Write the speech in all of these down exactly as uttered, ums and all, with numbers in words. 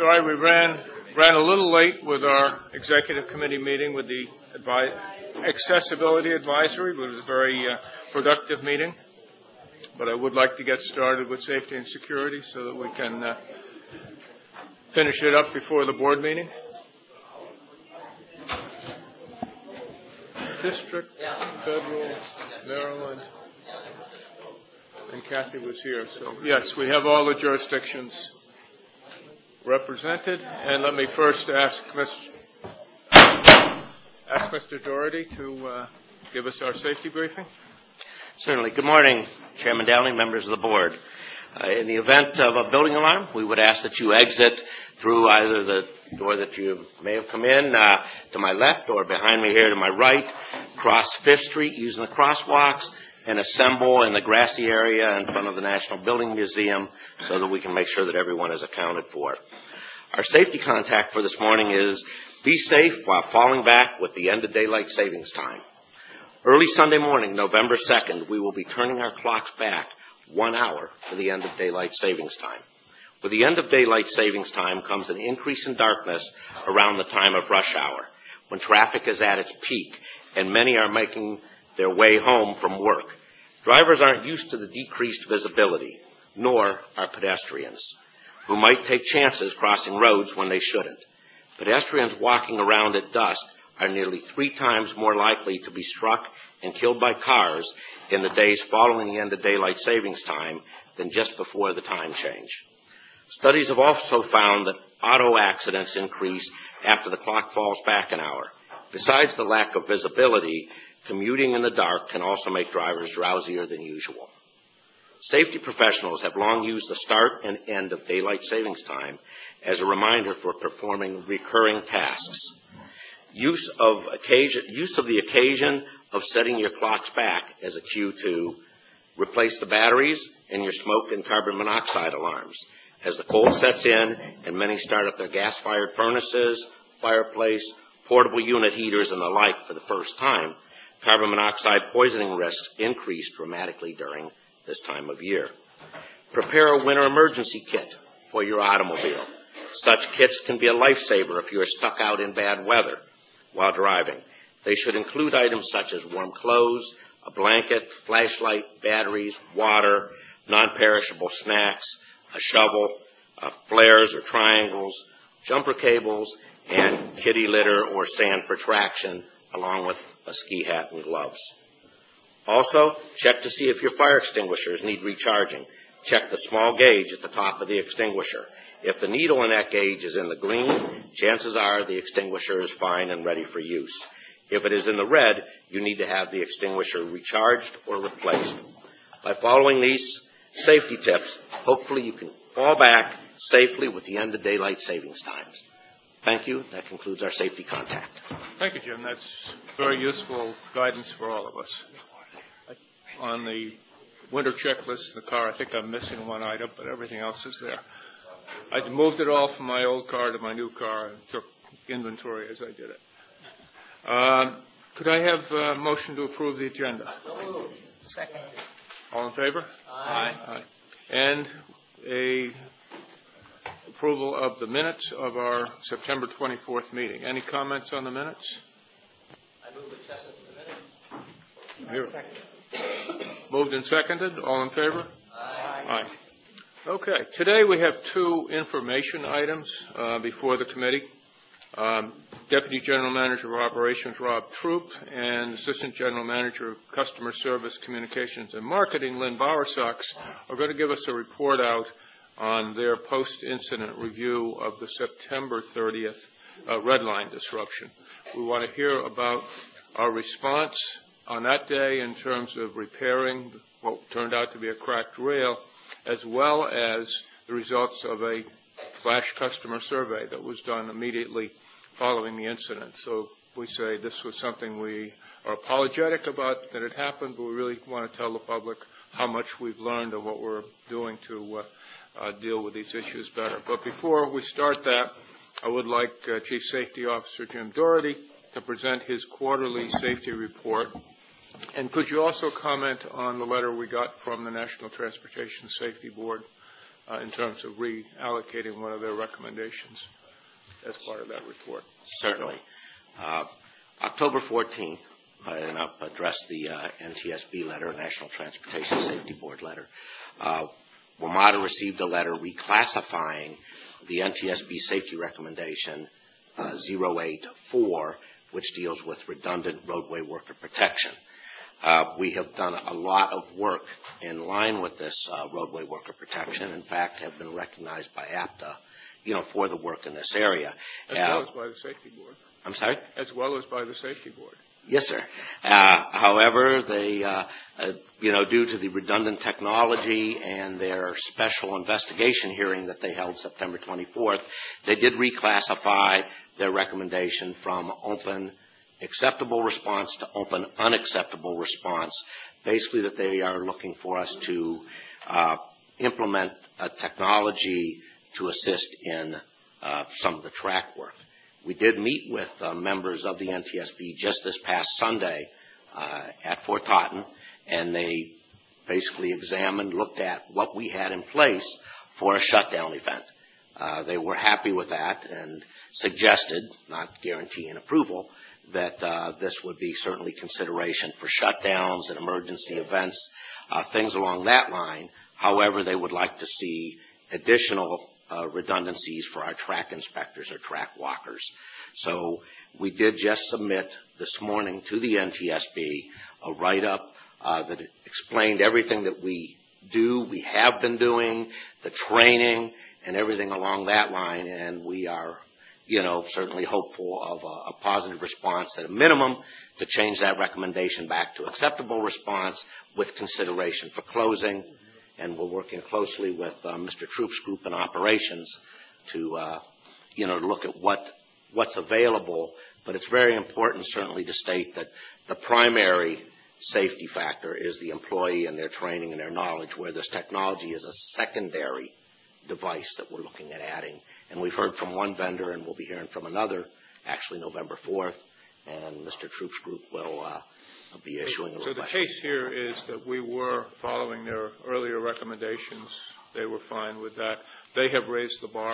sorry we ran ran a little late with our executive committee meeting with the advi accessibility advisory. It was a very uh, productive meeting, but I would like to get started with safety and security so that we can uh, finish it up before the board meeting. District, federal, Maryland, and Kathy was here. So yes, we have all the jurisdictions represented. And let me first ask Mister ask Mister Doherty to uh, give us our safety briefing. Certainly. Good morning, Chairman Dowling, members of the board. Uh, in the event of a building alarm, we would ask that you exit through either the door that you may have come in uh, to my left or behind me here to my right, cross Fifth Street using the crosswalks, and assemble in the grassy area in front of the National Building Museum so that we can make sure that everyone is accounted for. Our safety contact for this morning is be safe while falling back with the end of daylight savings time. Early Sunday morning, November second, we will be turning our clocks back one hour for the end of daylight savings time. With the end of daylight savings time comes an increase in darkness around the time of rush hour, when traffic is at its peak and many are making their way home from work. Drivers aren't used to the decreased visibility, nor are pedestrians, who might take chances crossing roads when they shouldn't. Pedestrians walking around at dusk are nearly three times more likely to be struck and killed by cars in the days following the end of daylight savings time than just before the time change. Studies have also found that auto accidents increase after the clock falls back an hour. Besides the lack of visibility, commuting in the dark can also make drivers drowsier than usual. Safety professionals have long used the start and end of daylight savings time as a reminder for performing recurring tasks. Use of, occasion, use of the occasion of setting your clocks back as a cue to replace the batteries in your smoke and carbon monoxide alarms. As the cold sets in and many start up their gas-fired furnaces, fireplace, portable unit heaters, and the like for the first time, carbon monoxide poisoning risks increase dramatically during this time of year. Prepare a winter emergency kit for your automobile. Such kits can be a lifesaver if you are stuck out in bad weather while driving. They should include items such as warm clothes, a blanket, flashlight, batteries, water, non-perishable snacks, a shovel, uh, flares or triangles, jumper cables, and kitty litter or sand for traction, along with a ski hat and gloves. Also, check to see if your fire extinguishers need recharging. Check the small gauge at the top of the extinguisher. If the needle in that gauge is in the green, chances are the extinguisher is fine and ready for use. If it is in the red, you need to have the extinguisher recharged or replaced. By following these safety tips, hopefully you can fall back safely with the end of daylight savings times. Thank you. That concludes our safety contact. Thank you, Jim. That's very useful guidance for all of us. On the winter checklist in the car, I think I'm missing one item, but everything else is there. I moved it all from my old car to my new car and took inventory as I did it. Um, could I have a motion to approve the agenda? Second. All in favor? Aye. Aye. And a approval of the minutes of our September twenty-fourth meeting. Any comments on the minutes? I move acceptance of the minutes. Here. Second. Moved and seconded. All in favor? Aye. Aye. Okay. Today we have two information items uh, before the committee. Um, Deputy General Manager of Operations Rob Troop and Assistant General Manager of Customer Service, Communications and Marketing Lynn Bowersox are going to give us a report out on their post-incident review of the September thirtieth uh, red line disruption. We want to hear about our response on that day in terms of repairing what turned out to be a cracked rail, as well as the results of a flash customer survey that was done immediately following the incident. So we say this was something we are apologetic about that it happened, but we really want to tell the public how much we've learned and what we're doing to uh, uh, deal with these issues better. But before we start that, I would like uh, Chief Safety Officer Jim Doherty to present his quarterly safety report. And could you also comment on the letter we got from the National Transportation Safety Board uh, in terms of reallocating one of their recommendations as part of that report. Certainly. Uh, October fourteenth, I addressed the uh, N T S B letter, National Transportation Safety Board letter. Uh, WMATA received a letter reclassifying the N T S B safety recommendation uh, zero eight four, which deals with redundant roadway worker protection. Uh, we have done a lot of work in line with this uh, roadway worker protection. In fact, have been recognized by APTA, you know, for the work in this area. As uh, well as by the Safety Board. I'm sorry? As well as by the Safety Board. Yes, sir. Uh, however, they, uh, uh, you know, due to the redundant technology and their special investigation hearing that they held September twenty-fourth, they did reclassify their recommendation from open acceptable response to open unacceptable response. Basically, that they are looking for us to uh, implement a technology to assist in uh, some of the track work. We did meet with uh, members of the N T S B just this past Sunday uh, at Fort Totten, and they basically examined, looked at what we had in place for a shutdown event. Uh, they were happy with that and suggested, not guaranteeing approval, that uh, this would be certainly consideration for shutdowns and emergency events, uh, things along that line. However, they would like to see additional Uh, redundancies for our track inspectors or track walkers. So we did just submit this morning to the N T S B a write-up uh, that explained everything that we do, we have been doing, the training, and everything along that line, and we are, you know, certainly hopeful of a, a positive response at a minimum to change that recommendation back to acceptable response with consideration for closing. And we're working closely with uh, Mister Troop's group in operations to, uh, you know, look at what what's available. But it's very important, certainly, to state that the primary safety factor is the employee and their training and their knowledge, where this technology is a secondary device that we're looking at adding. And we've heard from one vendor, and we'll be hearing from another, actually November fourth, and Mister Troop's group will uh, be issuing a So the case here is that we were following their earlier recommendations. They were fine with that. They have raised the bar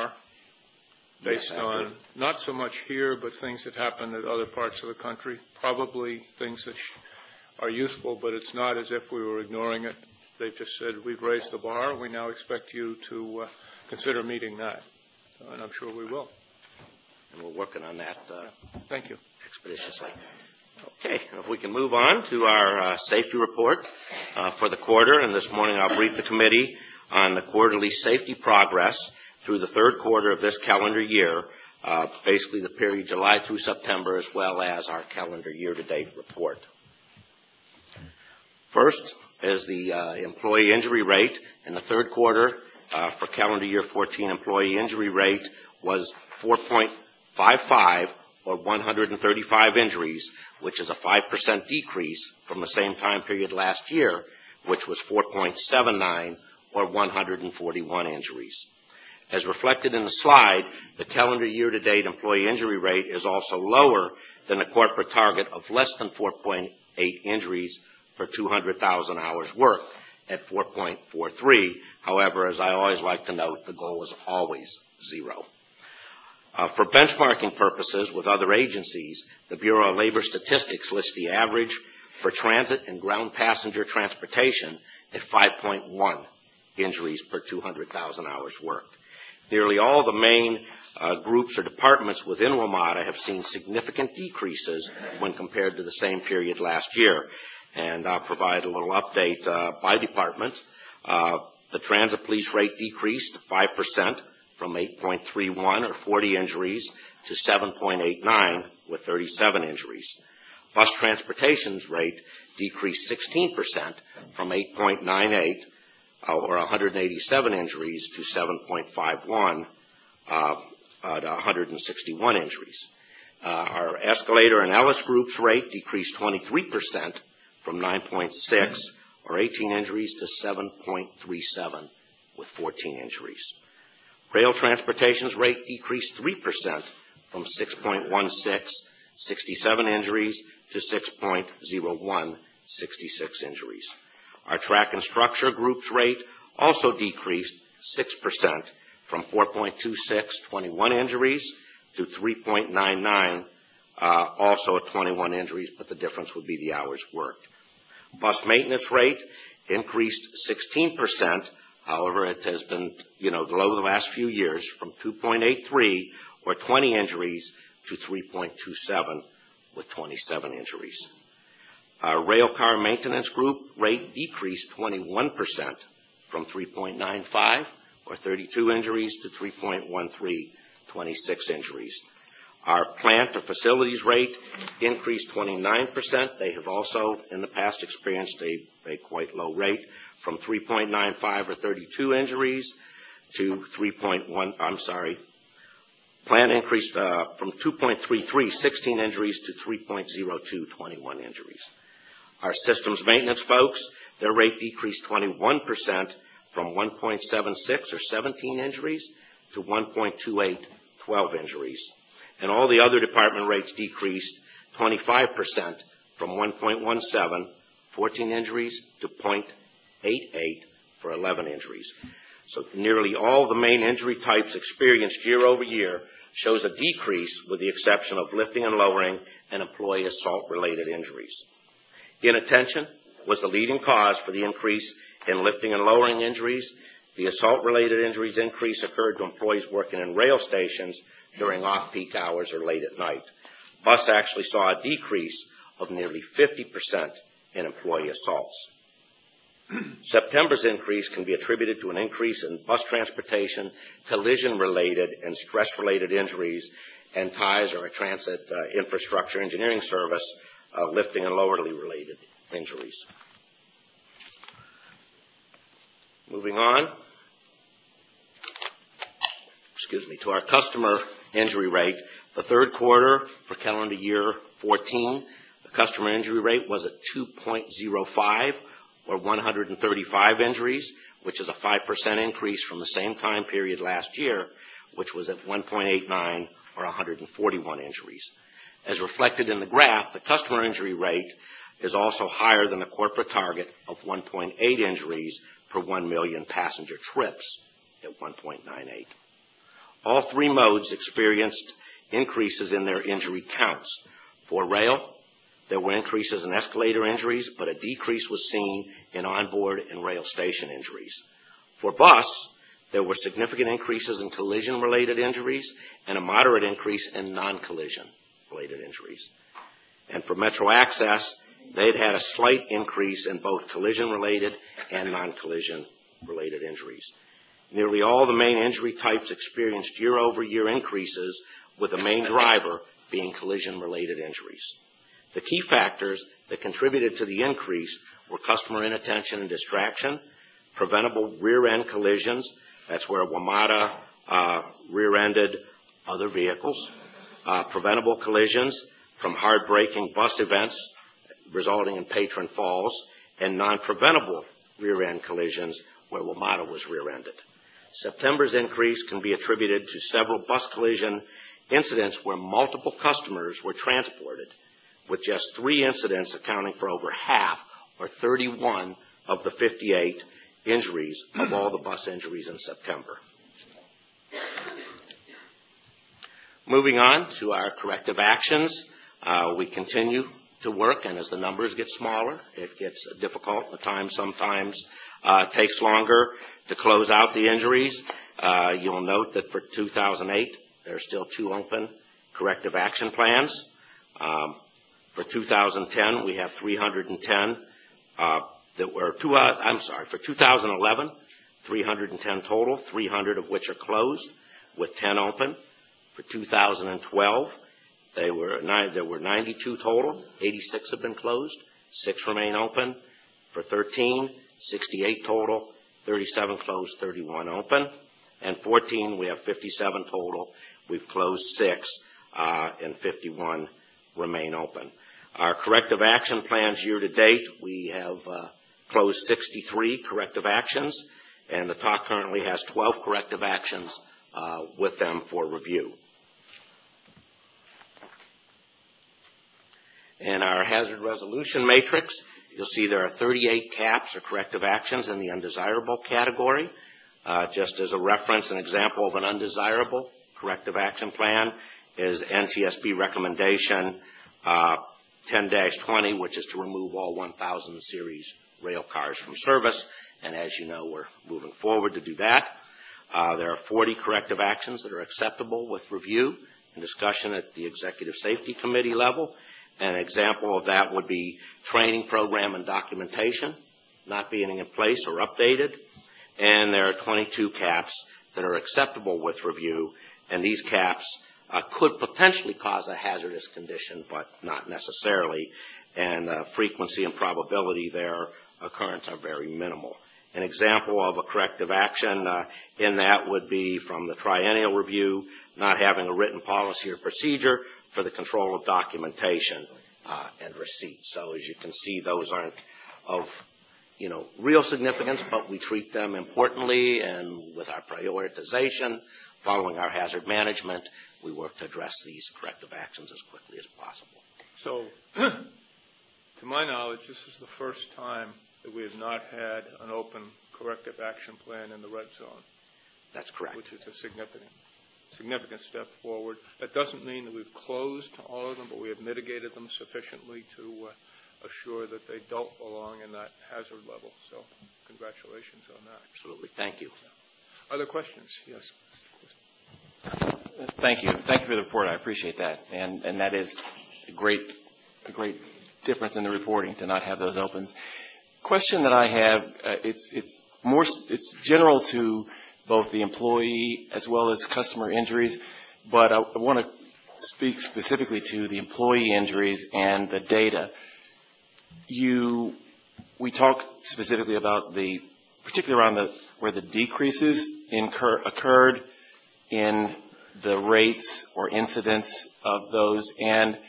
based yes, on not so much here, but things that happen at other parts of the country, probably things that are useful, but it's not as if we were ignoring it. They've just said, we've raised the bar. We now expect you to uh, consider meeting that. So, and I'm sure we will. And we're working on that uh, Thank you. expeditiously. Okay, if we can move on to our uh, safety report uh, for the quarter, and this morning I'll brief the committee on the quarterly safety progress through the third quarter of this calendar year, uh, basically the period July through September, as well as our calendar year-to-date report. First is the uh, employee injury rate. In the third quarter uh, for calendar year fourteen, employee injury rate was four point five five, or one hundred thirty-five injuries, which is a five percent decrease from the same time period last year, which was four point seven nine, or one hundred forty-one injuries. As reflected in the slide, the calendar year-to-date employee injury rate is also lower than the corporate target of less than four point eight injuries per two hundred thousand hours worked at four point four three. However, as I always like to note, the goal is always zero. Uh, for benchmarking purposes with other agencies, the Bureau of Labor Statistics lists the average for transit and ground passenger transportation at five point one injuries per two hundred thousand hours worked. Nearly all the main uh, groups or departments within WMATA have seen significant decreases when compared to the same period last year. And I'll provide a little update uh, by department. Uh, the transit police rate decreased to five percent. From eight point three one, or forty injuries, to seven point eight nine, with thirty-seven injuries. Bus transportation's rate decreased sixteen percent from eight point nine eight, uh, or one hundred eighty-seven injuries, to seven point five one, uh, uh, to one hundred sixty-one injuries. Uh, our Escalator and Ellis Group's rate decreased twenty-three percent from nine point six, or eighteen injuries, to seven point three seven, with fourteen injuries. Rail transportation's rate decreased three percent from six point one six, sixty-seven injuries, to six point zero one, sixty-six injuries. Our track and structure group's rate also decreased six percent, from four point two six, twenty-one injuries, to three point nine nine, uh, also at twenty-one injuries, but the difference would be the hours worked. Bus maintenance rate increased sixteen percent. However, it has been, you know, low the last few years, from two point eight three, or twenty injuries, to three point two seven, with twenty-seven injuries. Our rail car maintenance group rate decreased twenty-one percent, from three point nine five, or thirty-two injuries, to three point one three, twenty-six injuries. Our plant or facilities rate increased twenty-nine percent. They have also, in the past, experienced a, a quite low rate, from three point nine five, or thirty-two injuries, to three point one, I'm sorry, plant increased uh, from two point three three, sixteen injuries, to three point zero two, twenty-one injuries. Our systems maintenance folks, their rate decreased twenty-one percent, from one point seven six, or seventeen injuries, to one point two eight, twelve injuries. And all the other department rates decreased twenty-five percent, from one point one seven, fourteen injuries, to zero point eight eight, for eleven injuries. So nearly all the main injury types experienced year over year shows a decrease, with the exception of lifting and lowering and employee assault-related injuries. Inattention was the leading cause for the increase in lifting and lowering injuries. The assault-related injuries increase occurred to employees working in rail stations during off-peak hours or late at night. Bus actually saw a decrease of nearly fifty percent in employee assaults. September's increase can be attributed to an increase in bus transportation, collision-related, and stress-related injuries, and ties or a transit uh, infrastructure engineering service, uh, lifting and lowerly-related injuries. Moving on, excuse me, to our customer injury rate. The third quarter for calendar year fourteen, the customer injury rate was at two point zero five, or one hundred thirty-five injuries, which is a five percent increase from the same time period last year, which was at one point eight nine, or one hundred forty-one injuries. As reflected in the graph, the customer injury rate is also higher than the corporate target of one point eight injuries per one million passenger trips at one point nine eight. All three modes experienced increases in their injury counts. For rail, there were increases in escalator injuries, but a decrease was seen in onboard and rail station injuries. For bus, there were significant increases in collision-related injuries and a moderate increase in non-collision-related injuries. And for Metro Access, they had had a slight increase in both collision-related and non-collision-related injuries. Nearly all the main injury types experienced year-over-year increases, with the main driver being collision-related injuries. The key factors that contributed to the increase were customer inattention and distraction, preventable rear-end collisions, that's where WMATA uh, rear-ended other vehicles, uh, preventable collisions from hard-braking bus events resulting in patron falls, and non-preventable rear-end collisions where WMATA was rear-ended. September's increase can be attributed to several bus collision incidents where multiple customers were transported, with just three incidents accounting for over half, or thirty-one, of the fifty-eight injuries of all the bus injuries in September. Moving on to our corrective actions, uh, we continue to work, and as the numbers get smaller, it gets difficult. At times, sometimes uh, takes longer to close out the injuries. Uh, you'll note that for two thousand eight, there are still two open corrective action plans. Um, for two thousand ten, we have three hundred ten uh, that were two. Uh, I'm sorry. For two thousand eleven, three hundred ten total, three hundred of which are closed, with ten open. For two thousand twelve, they were nine, there were ninety-two total. eighty-six have been closed. Six remain open. For thirteen, sixty-eight total. thirty-seven closed, thirty-one open. And fourteen, we have fifty-seven total. We've closed six, uh, and fifty-one remain open. Our corrective action plans year to date, we have uh, closed sixty-three corrective actions, and the T O C currently has twelve corrective actions uh, with them for review. In our hazard resolution matrix, you'll see there are thirty-eight caps or corrective actions in the undesirable category. Uh, just as a reference, an example of an undesirable corrective action plan is N T S B recommendation uh, ten dash twenty, which is to remove all one thousand series rail cars from service. And as you know, we're moving forward to do that. Uh, there are forty corrective actions that are acceptable with review and discussion at the Executive Safety Committee level. An example of that would be training program and documentation not being in place or updated. And there are twenty-two caps that are acceptable with review, and these caps uh, could potentially cause a hazardous condition, but not necessarily, and uh, frequency and probability their occurrence are very minimal. An example of a corrective action uh, in that would be from the triennial review, not having a written policy or procedure for the control of documentation uh, and receipts. So as you can see, those aren't of you know, real significance, but we treat them importantly, and with our prioritization, following our hazard management, we work to address these corrective actions as quickly as possible. So, to my knowledge, this is the first time that we have not had an open corrective action plan in the red zone. That's correct. Which is a significant, significant step forward. That doesn't mean that we've closed all of them, but we have mitigated them sufficiently to uh, assure that they don't belong in that hazard level. So congratulations on that. Absolutely. Thank you. Other questions? Yes. Thank you. Thank you for the report. I appreciate that. And, and that is a great, a great difference in the reporting to not have those opens. Question that I have, uh, it's, it's more, it's general to both the employee as well as customer injuries, but I, I want to speak specifically to the employee injuries and the data. You, we talked specifically about the, particularly around the, where the decreases incur, occurred in the rates or incidents of those. And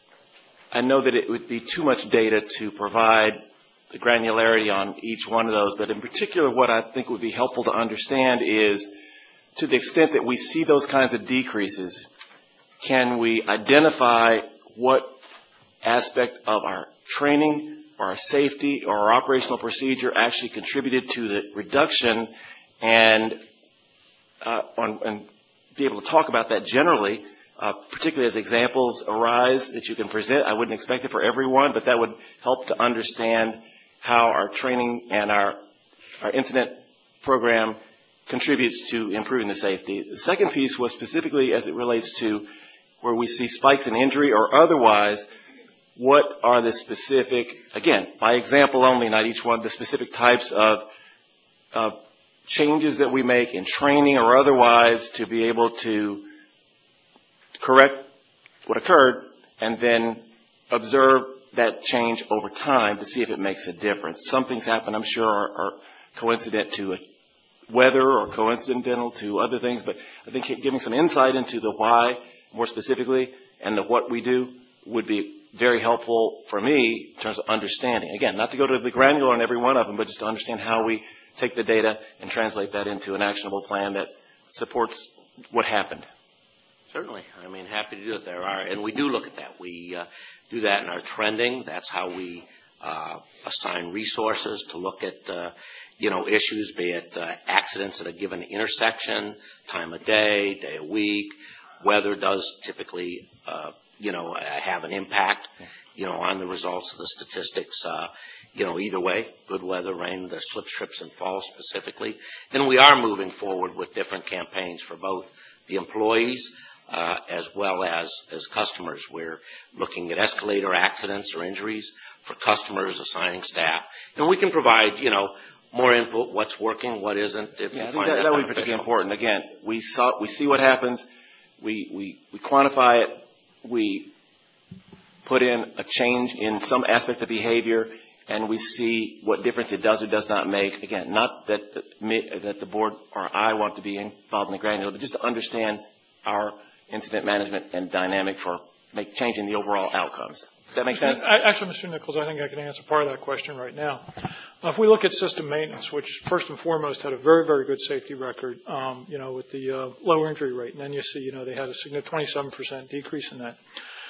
I know that it would be too much data to provide the granularity on each one of those, but in particular what I think would be helpful to understand is, to the extent that we see those kinds of decreases, can we identify what aspect of our training or our safety or our operational procedure actually contributed to the reduction, and, uh, on, and be able to talk about that generally, uh, particularly as examples arise that you can present. I wouldn't expect it for everyone, but that would help to understand how our training and our, our incident program contributes to improving the safety. The second piece was specifically as it relates to where we see spikes in injury or otherwise, what are the specific, again, by example only, not each one, the specific types of uh, changes that we make in training or otherwise to be able to correct what occurred and then observe that change over time to see if it makes a difference. Some things happen, I'm sure, are, are coincident to weather or coincidental to other things, but I think giving some insight into the why more specifically and the what we do would be very helpful for me in terms of understanding. Again, not to go to the granular on every one of them, but just to understand how we take the data and translate that into an actionable plan that supports what happened. Certainly. I mean, happy to do it. There are, and we do look at that. We uh, do that in our trending. That's how we uh, assign resources to look at, uh, you know, issues, be it uh, accidents at a given intersection, time of day, day of week. Weather does typically, uh, you know, have an impact, you know, on the results of the statistics. Uh, you know, either way, good weather, rain, the slips, trips, and falls specifically. And we are moving forward with different campaigns for both the employees uh, as well as, as customers. We're looking at escalator accidents or injuries for customers, assigning staff. And we can provide, you know, more input, what's working, what isn't, if yeah, you I think find that, that, that would be particularly important. Again, we saw, we see what happens, we, we, we quantify it, we put in a change in some aspect of behavior, and we see what difference it does or does not make. Again, not that the, that the board or I want to be involved in the granular, but just to understand our incident management and dynamic for make, changing the overall outcomes. Does that make sense? Actually, Mister Nichols, I think I can answer part of that question right now. Uh, if we look at system maintenance, which first and foremost had a very, very good safety record, um, you know, with the uh, low injury rate, and then you see, you know, they had a significant twenty-seven percent decrease in that.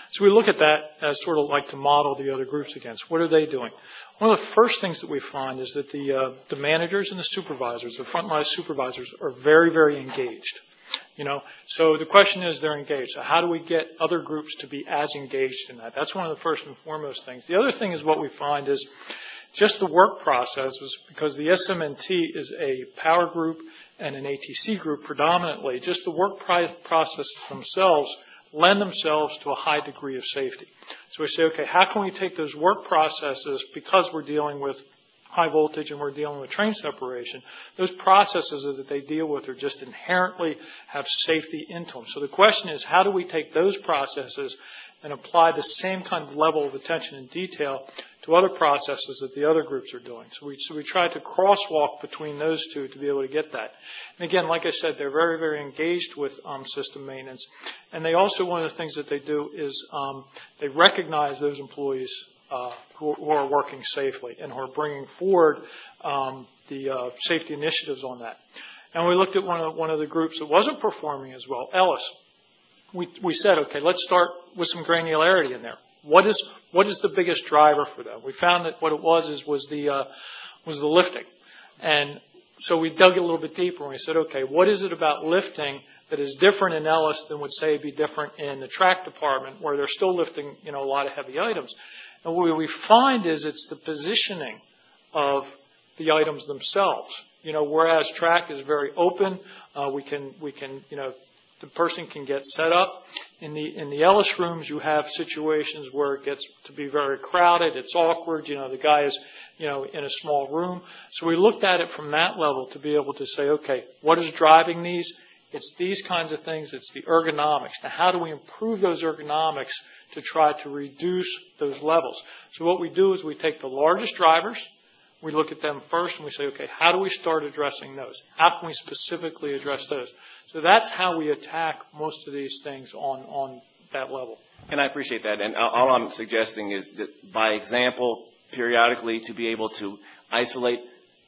So we look at that as sort of like to model the other groups against. What are they doing? One of the first things that we find is that the, uh, the managers and the supervisors, the frontline supervisors, are very, very engaged. You know, so the question is they're engaged. So how do we get other groups to be as engaged in that? That's one of the first and foremost things. The other thing is what we find is just the work processes, because the S M N T is a power group and an A T C group predominantly, just the work processes themselves lend themselves to a high degree of safety. So we say, okay, how can we take those work processes, because we're dealing with high voltage and we're dealing with train separation, those processes that they deal with are just inherently have safety into them. So the question is, how do we take those processes and apply the same kind of level of attention and detail to other processes that the other groups are doing? So we, so we try to crosswalk between those two to be able to get that. And again, like I said, they're very, very engaged with um, system maintenance. And they also, one of the things that they do is um, they recognize those employees uh, who, who are working safely and who are bringing forward um, the uh, safety initiatives on that. And we looked at one of, one of the groups that wasn't performing as well, Ellis. We, we said, okay, let's start with some granularity in there. What is what is the biggest driver for them? We found that what it was is was the uh, was the lifting, and so we dug a little bit deeper and we said, okay, what is it about lifting that is different in Ellis than would say be different in the track department, where they're still lifting, you know, a lot of heavy items? And what we find is it's the positioning of the items themselves. You know, whereas track is very open, uh, we can we can you know. The person can get set up. In the in the Ellis rooms, you have situations where it gets to be very crowded. It's awkward. You know, the guy is, you know, in a small room. So we looked at it from that level to be able to say, okay, what is driving these? It's these kinds of things. It's the ergonomics. Now, how do we improve those ergonomics to try to reduce those levels? So what we do is we take the largest drivers. We look at them first and we say, okay, how do we start addressing those? How can we specifically address those? So that's how we attack most of these things on, on that level. And I appreciate that. And all I'm suggesting is that by example, periodically to be able to isolate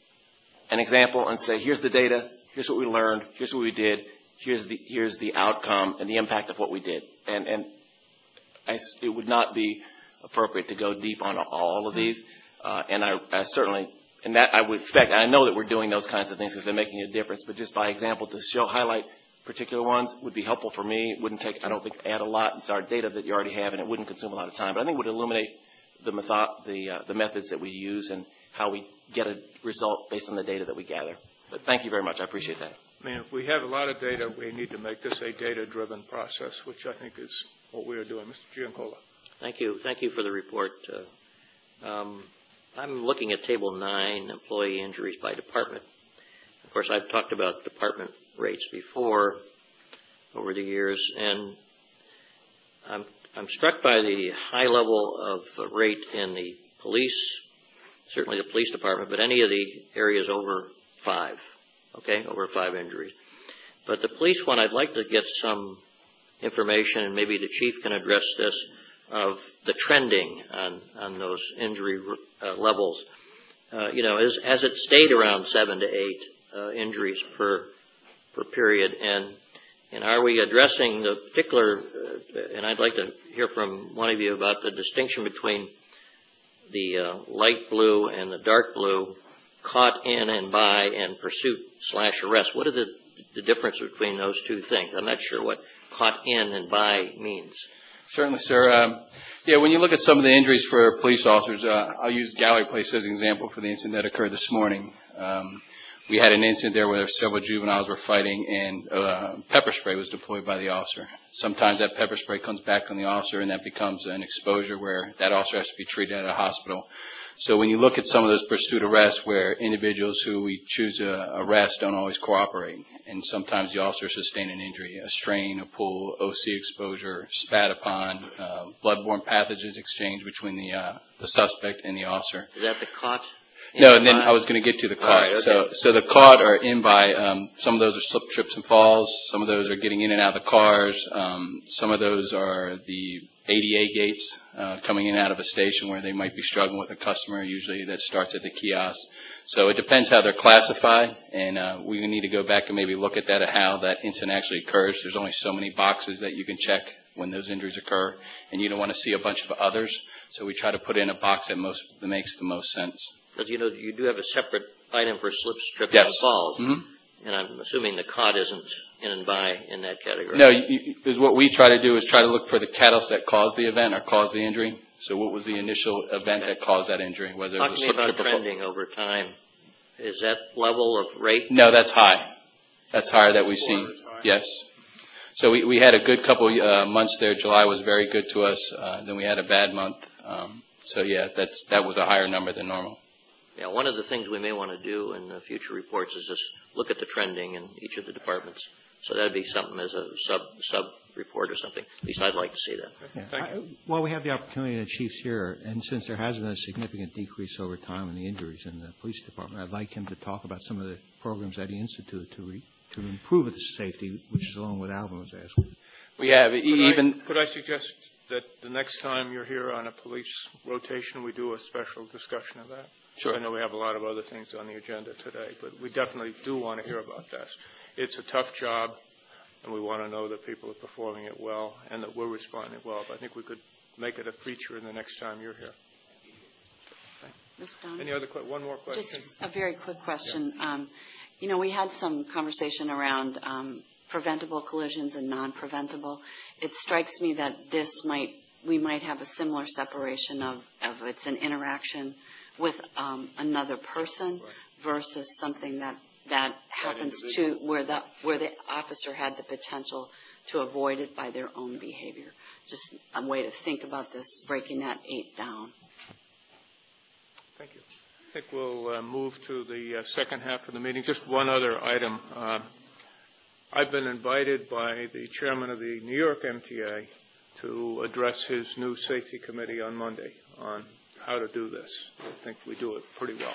an example and say, here's the data, here's what we learned, here's what we did, here's the, here's the outcome and the impact of what we did. And, and I, it would not be appropriate to go deep on all of these. Uh, and I, I certainly, and that I would expect, and I know that we're doing those kinds of things because they're making a difference, but just by example to show, highlight particular ones would be helpful for me. It wouldn't take, I don't think, add a lot. It's our data that you already have, and it wouldn't consume a lot of time. But I think it would illuminate the method, the, uh, the methods that we use and how we get a result based on the data that we gather. But thank you very much. I appreciate that. I mean, if we have a lot of data, we need to make this a data-driven process, which I think is what we are doing. Mister Giancola. Thank you. Thank you for the report. Uh, um, I'm looking at Table nine, employee injuries by department. Of course, I've talked about department rates before over the years, and I'm, I'm struck by the high level of rate in the police, certainly the police department, but any of the areas over five, okay, over five injuries. But the police one, I'd like to get some information, and maybe the chief can address this, of the trending on, on those injury uh, levels. Uh, you know, as, as it stayed around seven to eight uh, injuries per per period, and and are we addressing the particular, uh, and I'd like to hear from one of you about the distinction between the uh, light blue and the dark blue, caught in and by and pursuit slash arrest. What are the, the difference between those two things? I'm not sure what caught in and by means. Certainly, sir. Um, yeah, when you look at some of the injuries for police officers, uh, I'll use Gallery Place as an example for the incident that occurred this morning. Um, we had an incident there where several juveniles were fighting, and uh, pepper spray was deployed by the officer. Sometimes that pepper spray comes back on the officer, and that becomes an exposure where that officer has to be treated at a hospital. So when you look at some of those pursuit arrests where individuals who we choose to arrest don't always cooperate, and sometimes the officer sustained an injury, a strain, a pull, O C exposure, spat upon, uh, bloodborne pathogens exchanged between the uh, the suspect and the officer. Is that the caught? No, and then I was going to get to the caught. Right, okay. So, so the caught are in by. Um, some of those are slip, trips, and falls. Some of those are getting in and out of the cars. Um, some of those are the A D A gates uh, coming in and out of a station where they might be struggling with a customer. Usually, that starts at the kiosk. So it depends how they're classified, and uh, we need to go back and maybe look at that at how that incident actually occurs. There's only so many boxes that you can check when those injuries occur, and you don't want to see a bunch of others. So we try to put in a box that most that makes the most sense. Because, you know, you do have a separate item for slip, strip, Yes. and falls. Mm-hmm. And I'm assuming the cot isn't in and by in that category. No, you, you, is what we try to do is try to look for the catalyst that caused the event or caused the injury. So what was the initial event that caused that injury, whether Talk it was to me slip, about trip, or fall? trending over time. Is that level of rate? No, that's high. That's higher that we've seen. Yes. So we, we had a good couple uh, months there. July was very good to us. Uh, then we had a bad month. Um, so yeah, that's that was a higher number than normal. Yeah, one of the things we may want to do in the future reports is just look at the trending in each of the departments. So that'd be something as a sub sub report or something. At least I'd like to see that. Yeah, I, well, we have the opportunity, the chief's here, and since there has been a significant decrease over time in the injuries in the police department, I'd like him to talk about some of the programs that he instituted to re, to improve its safety, which is along what Alvin was asking. We have Could even. I, could I suggest that the next time you're here on a police rotation, we do a special discussion of that? Sure. I know we have a lot of other things on the agenda today, but we definitely do want to hear about this. It's a tough job, and we want to know that people are performing it well and that we're responding well. But I think we could make it a feature in the next time you're here. Okay. Miz Brown? Any other, que- one more question? Just a very quick question. Yeah. Um, you know, we had some conversation around um, preventable collisions and non-preventable. It strikes me that this might, we might have a similar separation of, of it's an interaction with um, another person versus something that, that happens to where the, where the officer had the potential to avoid it by their own behavior. Just a way to think about this, breaking that eight down. Thank you. I think we'll uh, move to the uh, second half of the meeting. Just one other item. Uh, I've been invited by the chairman of the New York M T A to address his new safety committee on Monday on how to do this. I think we do it pretty well.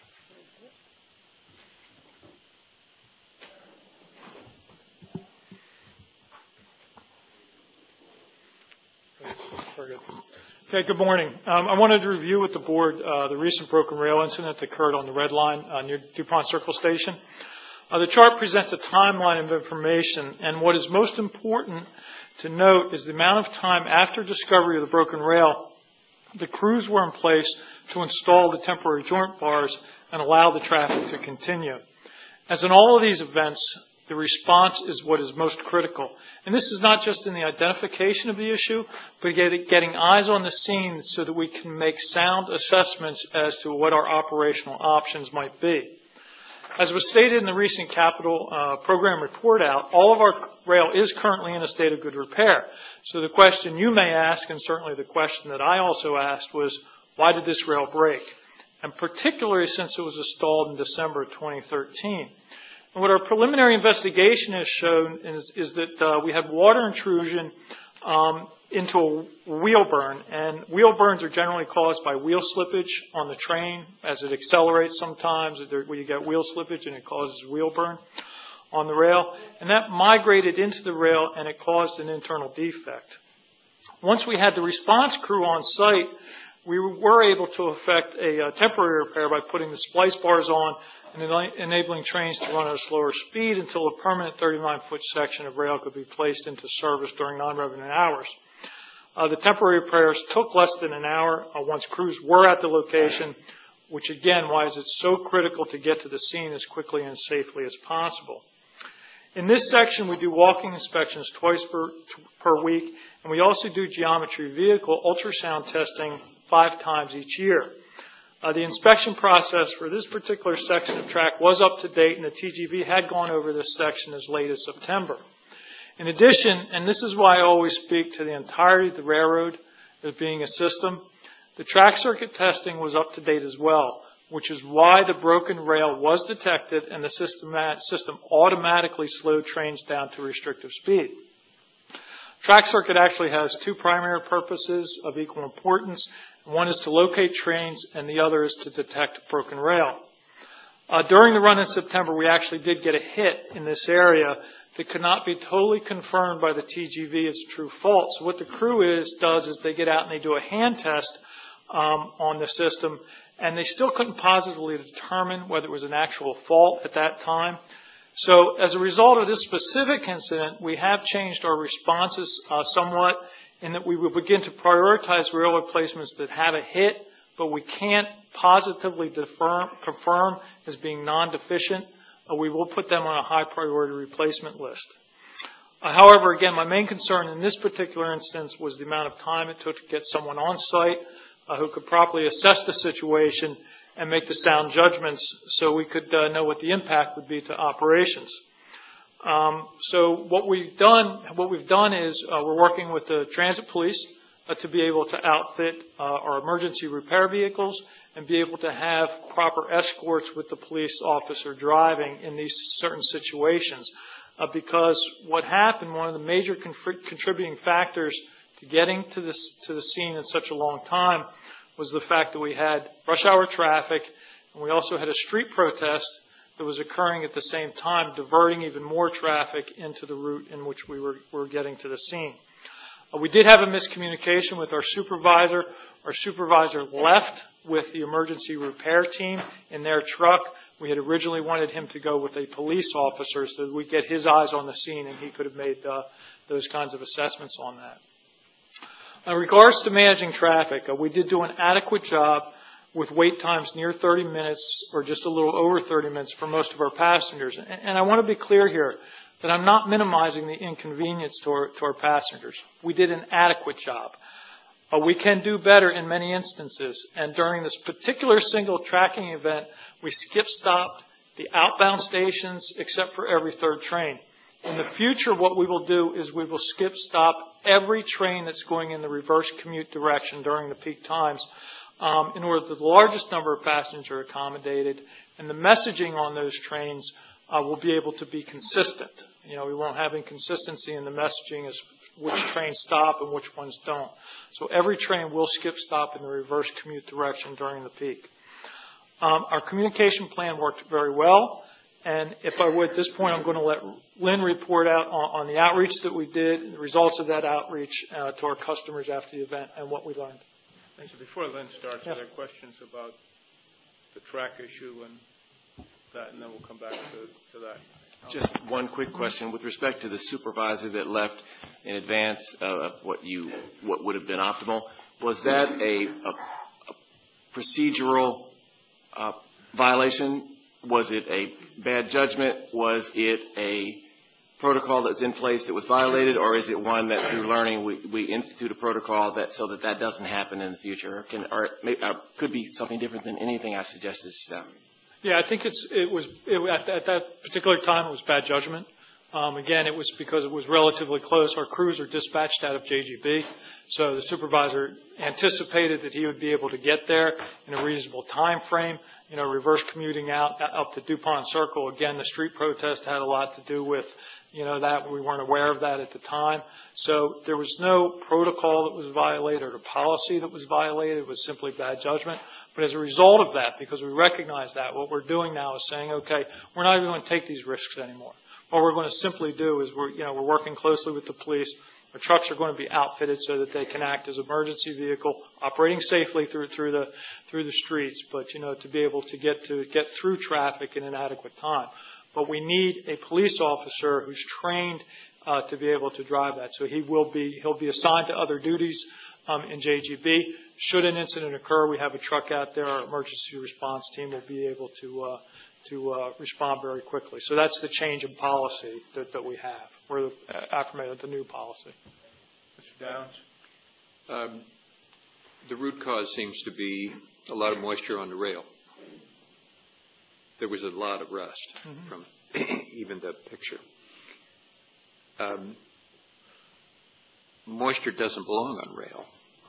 Very good. Okay, good morning. Um, I wanted to review with the board uh, the recent broken rail incident that occurred on the Red Line uh, near DuPont Circle Station. Uh, the chart presents a timeline of information, and what is most important to note is the amount of time after discovery of the broken rail the crews were in place to install the temporary joint bars and allow the traffic to continue. As in all of these events, the response is what is most critical. And this is not just in the identification of the issue, but getting eyes on the scene so that we can make sound assessments as to what our operational options might be. As was stated in the recent capital uh, program report out, all of our rail is currently in a state of good repair. So the question you may ask, and certainly the question that I also asked, was why did this rail break? And particularly since it was installed in December of twenty thirteen. And what our preliminary investigation has shown is, is that uh, we had water intrusion um, into a wheel burn, and wheel burns are generally caused by wheel slippage on the train as it accelerates sometimes, where you get wheel slippage and it causes wheel burn on the rail, and that migrated into the rail and it caused an internal defect. Once we had the response crew on site, we were able to effect a uh, temporary repair by putting the splice bars on and enabling trains to run at a slower speed until a permanent thirty-nine foot section of rail could be placed into service during non-revenue hours. Uh, the temporary repairs took less than an hour uh, once crews were at the location, which again, why is it so critical to get to the scene as quickly and safely as possible. In this section, we do walking inspections twice per, per week, and we also do geometry vehicle ultrasound testing five times each year. Uh, the inspection process for this particular section of track was up to date, and the T G V had gone over this section as late as September. In addition, and this is why I always speak to the entirety of the railroad as being a system, the track circuit testing was up to date as well, which is why the broken rail was detected and the system, system automatically slowed trains down to restrictive speed. Track circuit actually has two primary purposes of equal importance. One is to locate trains, and the other is to detect broken rail. Uh, during the run in September, we actually did get a hit in this area that could not be totally confirmed by the T G V as a true fault. So what the crew is does is they get out and they do a hand test um, on the system, and they still couldn't positively determine whether it was an actual fault at that time. So as a result of this specific incident, we have changed our responses uh, somewhat in that we will begin to prioritize rail replacements that have a hit, but we can't positively defer, confirm as being non-deficient. Uh, we will put them on a high priority replacement list. Uh, however, again, my main concern in this particular instance was the amount of time it took to get someone on site uh, who could properly assess the situation and make the sound judgments so we could uh, know what the impact would be to operations. Um, so what we've done, what we've done is uh, we're working with the transit police uh, to be able to outfit uh, our emergency repair vehicles and be able to have proper escorts with the police officer driving in these certain situations. Uh, because what happened, one of the major conf- contributing factors to getting to this to the scene in such a long time was the fact that we had rush hour traffic, and we also had a street protest that was occurring at the same time, diverting even more traffic into the route in which we were, were getting to the scene. Uh, we did have a miscommunication with our supervisor. Our supervisor left with the emergency repair team in their truck. We had originally wanted him to go with a police officer so that we get his eyes on the scene and he could have made uh, those kinds of assessments on that. In regards to managing traffic, uh, we did do an adequate job with wait times near thirty minutes or just a little over thirty minutes for most of our passengers. And, and I want to be clear here that I'm not minimizing the inconvenience to our, to our passengers. We did an adequate job. Uh, we can do better in many instances. And during this particular single tracking event, we skip-stopped the outbound stations except for every third train. In the future, what we will do is we will skip-stop every train that's going in the reverse commute direction during the peak times um, in order that the largest number of passengers are accommodated. And the messaging on those trains uh, will be able to be consistent. You know, we won't have inconsistency in the messaging as which trains stop and which ones don't. So every train will skip stop in the reverse commute direction during the peak. Um, our communication plan worked very well. And if I would, at this point, I'm going to let Lynn report out on, on the outreach that we did, the results of that outreach uh, to our customers after the event, and what we learned. Thank you. Before Lynn starts, Yeah. are there questions about the track issue and that, and then we'll come back to, to that. Just one quick question with respect to the supervisor that left in advance of what you what would have been optimal. Was that a, a, a procedural uh, violation? Was it a bad judgment? Was it a protocol that's in place that was violated, or is it one that through learning we, we institute a protocol that so that that doesn't happen in the future, or, can, or it may, uh, could be something different than anything I suggested to staff? Yeah, I think it's it was it, at, at that particular time it was bad judgment. Um, again, it was because it was relatively close. Our crews are dispatched out of J G B, so the supervisor anticipated that he would be able to get there in a reasonable time frame. You know, reverse commuting out up to DuPont Circle. Again, the street protest had a lot to do with, you know, that we weren't aware of that at the time. So there was no protocol that was violated or policy that was violated. It was simply bad judgment. But as a result of that, because we recognize that, what we're doing now is saying, okay, we're not even going to take these risks anymore. What we're going to simply do is we're, you know, we're working closely with the police. Our trucks are going to be outfitted so that they can act as emergency vehicle, operating safely through through the through the streets, but you know, to be able to get to get through traffic in an adequate time. But we need a police officer who's trained uh, to be able to drive that. So he will be he'll be assigned to other duties um, in J G B. Should an incident occur, we have a truck out there. Our emergency response team will be able to uh, to uh, respond very quickly. So that's the change in policy that, that we have. We're uh, affirmative the new policy. Mister Downs? Um, the root cause seems to be a lot of moisture on the rail. There was a lot of rust mm-hmm. from even the picture. Um, moisture doesn't belong on rail.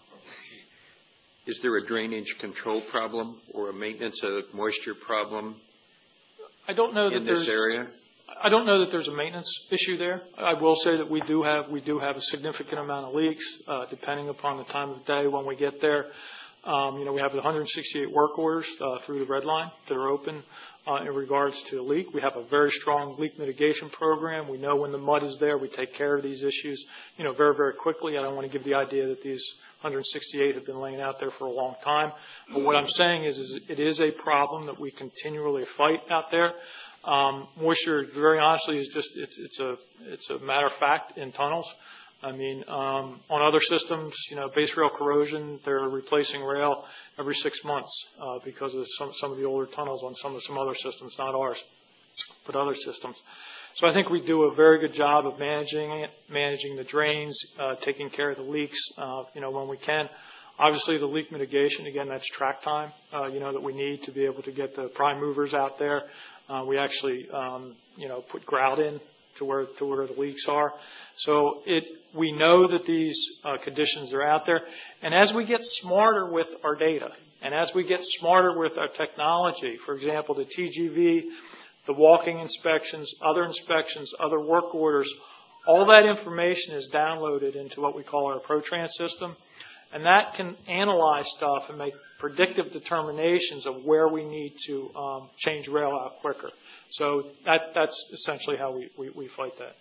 Is there a drainage control problem or a maintenance of moisture problem I don't know that in this there's, area? I don't know that there's a maintenance issue there. I will say that we do have we do have a significant amount of leaks, uh, depending upon the time of day when we get there. Um, you know, we have one hundred sixty-eight work orders uh, through the red line that are open uh, in regards to a leak. We have a very strong leak mitigation program. We know when the mud is there, we take care of these issues, you know, very, very quickly. I don't want to give the idea that these one hundred sixty-eight have been laying out there for a long time. But what I'm saying is, is it is a problem that we continually fight out there. Um, moisture, very honestly, is just, it's, it's a, it's a matter of fact in tunnels. I mean, um, on other systems, you know, base rail corrosion, they're replacing rail every six months, uh, because of some, some of the older tunnels on some of some other systems, not ours, but other systems. So I think we do a very good job of managing it, managing the drains, uh, taking care of the leaks, uh, you know, when we can. Obviously, the leak mitigation, again, that's track time, uh, you know, that we need to be able to get the prime movers out there. Uh, we actually, um, you know, put grout in to where to where the leaks are. So it, we know that these uh, conditions are out there. And as we get smarter with our data, and as we get smarter with our technology, for example, the T G V, the walking inspections, other inspections, other work orders, all that information is downloaded into what we call our ProTrans system. And that can analyze stuff and make predictive determinations of where we need to um, change rail out quicker. So that, that's essentially how we, we, we fight that.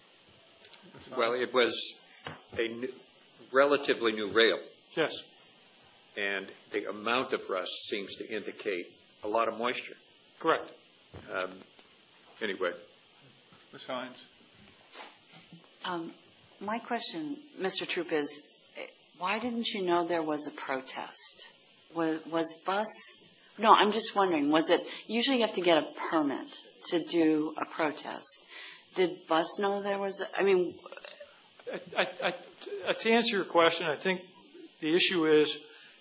Well, it was a new, relatively new rail, Yes. and the amount of rust seems to indicate a lot of moisture. Correct. Um, anyway. Miz Hines? Um, my question, Mister Troop, is why didn't you know there was a protest? Was, was bus, no, I'm just wondering, was it, usually you have to get a permit to do a protest. Did bus know there was, a, I mean. I, I, I, to answer your question, I think the issue is,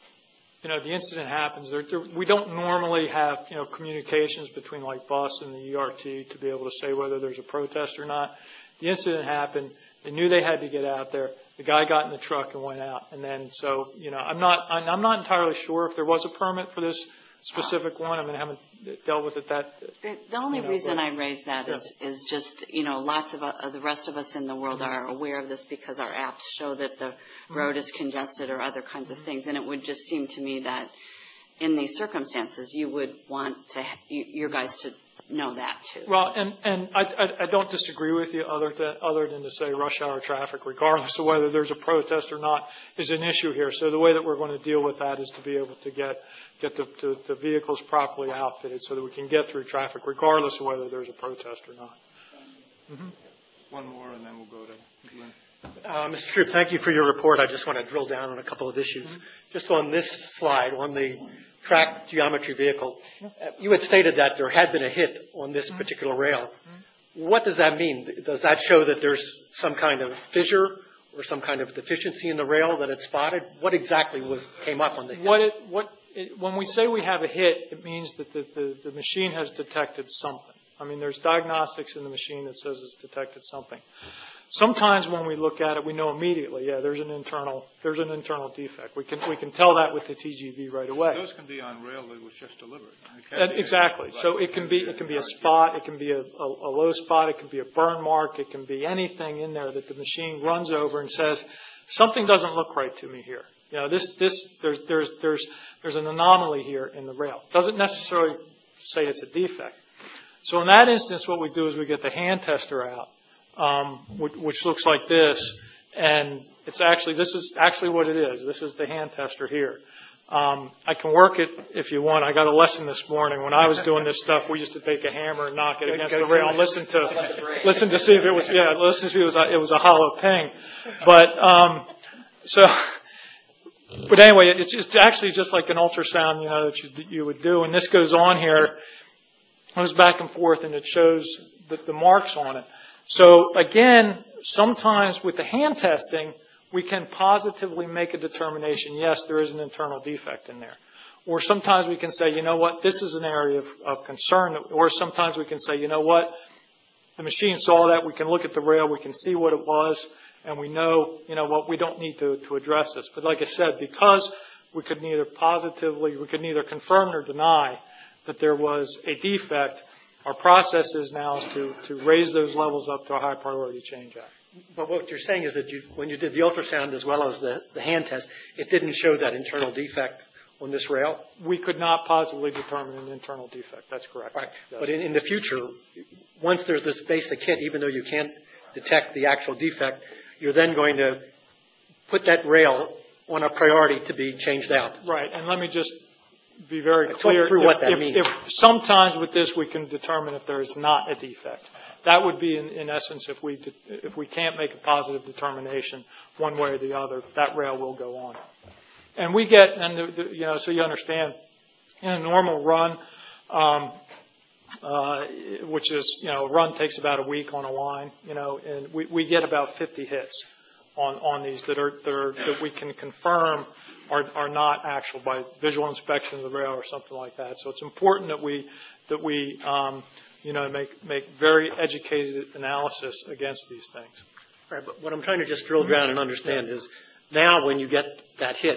you know, the incident happens. There, there, we don't normally have, you know, communications between like bus and the E R T to be able to say whether there's a protest or not. The incident happened. They knew they had to get out there. The guy got in the truck and went out. And then, so, you know, I'm not, I'm not entirely sure if there was a permit for this specific one. I mean, I haven't dealt with it that. The, the only you know, reason but, I raise that yeah. is, is just, you know, lots of uh, the rest of us in the world are aware of this because our apps show that the Mm-hmm. road is congested or other kinds of things. And it would just seem to me that in these circumstances, you would want to, you, your guys to know that too. Well, and, and I, I, I don't disagree with you other than, other than to say rush hour traffic, regardless of whether there's a protest or not, is an issue here. So the way that we're going to deal with that is to be able to get, get the, the, the vehicles properly outfitted so that we can get through traffic, regardless of whether there's a protest or not. Mm-hmm. One more, and then we'll go to Glenn. Uh, Mister Troop, thank you for your report. I just want to drill down on a couple of issues. Mm-hmm. Just on this slide, on the track geometry vehicle, uh, you had stated that there had been a hit on this mm-hmm. particular rail. Mm-hmm. What does that mean? Does that show that there's some kind of fissure or some kind of deficiency in the rail that it spotted? What exactly was came up on the hit? What it, what it, when we say we have a hit, it means that the, the, the machine has detected something. I mean, there's diagnostics in the machine that says it's detected something. Sometimes when we look at it, we know immediately, yeah, there's an internal, there's an internal defect. We can, we can tell that with the T G V right away. Those can be on rail that was just delivered. That, exactly. Right. So it can be, it can be a spot, it can be a, a, a low spot, it can be a burn mark, it can be anything in there that the machine runs over and says, something doesn't look right to me here. You know, this, this, there's, there's, there's, there's an anomaly here in the rail. It doesn't necessarily say it's a defect. So in that instance, what we do is we get the hand tester out. Um, which, which looks like this, and it's actually, this is actually what it is. This is the hand tester here. Um, I can work it if you want. I got a lesson this morning. When I was doing this stuff, we used to take a hammer and knock it against the rail and listen to, listen to see if it was, yeah, listen to see if it was a, it was a hollow ping. But, um, so, but anyway, it's, it's actually just like an ultrasound, you know, that you, you would do. And this goes on here, goes back and forth, and it shows the, the marks on it. So again, sometimes with the hand testing, we can positively make a determination, yes, there is an internal defect in there. Or sometimes we can say, you know what, this is an area of, of concern. Or sometimes we can say, you know what, the machine saw that, we can look at the rail, we can see what it was, and we know, you know what, we don't need to, to address this. But like I said, because we could neither positively, we could neither confirm nor deny that there was a defect, our process is now is to, to raise those levels up to a high priority change act. But what you're saying is that you, when you did the ultrasound as well as the, the hand test, it didn't show that internal defect on this rail? We could not possibly determine an internal defect. That's correct. Right. Yes. But in, in the future, once there's this basic hit, even though you can't detect the actual defect, you're then going to put that rail on a priority to be changed out. Right. And let me just be very Talk clear. through if, what that if, means. if sometimes with this we can determine if there is not a defect. That would be in, in essence if we de- if we can't make a positive determination one way or the other, that rail will go on. And we get, and the, the, you know, so you understand, in a normal run, um, uh, which is, you know, a run takes about a week on a line, you know, and we, we get about fifty hits on, on these that are, that are, that we can confirm are, are not actual by visual inspection of the rail or something like that. So it's important that we, that we, um, you know, make, make very educated analysis against these things. Right, but what I'm trying to just drill down and understand is now when you get that hit,